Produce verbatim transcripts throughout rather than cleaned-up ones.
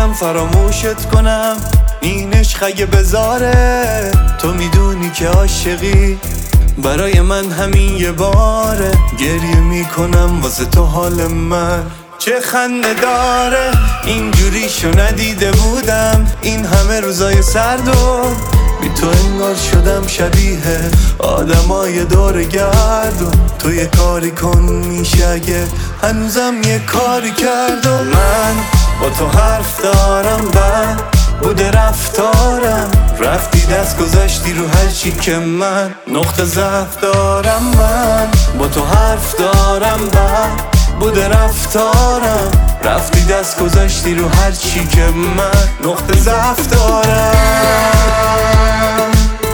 نمیتونم فراموشت کنم، این عشق اگه بذاره. تو میدونی که عاشقی برای من همین یه باره. گریه میکنم واسه تو حال من چه خنده داره. اینجوریشو ندیده بودم این همه روزای سردو. بی تو انگار شدم شبیه آدمای دور گردو. تو یه کاری کن میشه اگه هنوزم یه کاری کردو. من با تو حرف دارم بد بوده رفتارم، رفتی دست گذاشتی رو هر چی که من نقطه ضعف دارم. من با تو حرف دارم بد بوده رفتارم، رفتی دست گذاشتی رو هر چی که من نقطه ضعف دارم.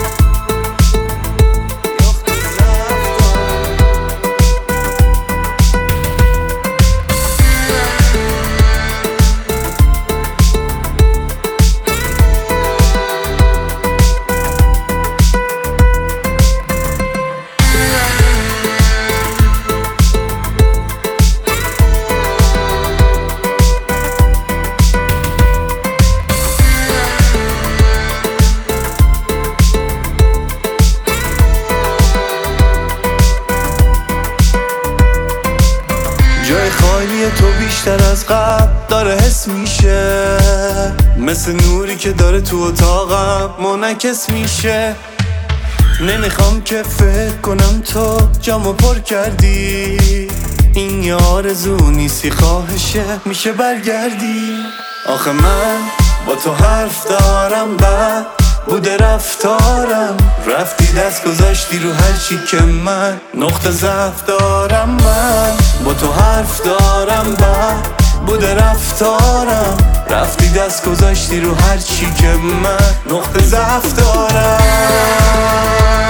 جای خالی تو بیشتر از قبل داره حس میشه، مثل نوری که داره تو اتاقم منعکس میشه. نمیخوام که فکر کنم تو جامو پر کردی، این یه آرزو نیستی خواهشه میشه برگردی. آخه من با تو حرف دارم بد بوده رفتارم، رفتی دست گذاشتی رو هر چی که من نقطه ضعف دارم. من با تو حرف دارم بد بوده رفتارم، رفتی دست گذاشتی رو هر چی که من نقطه ضعف دارم.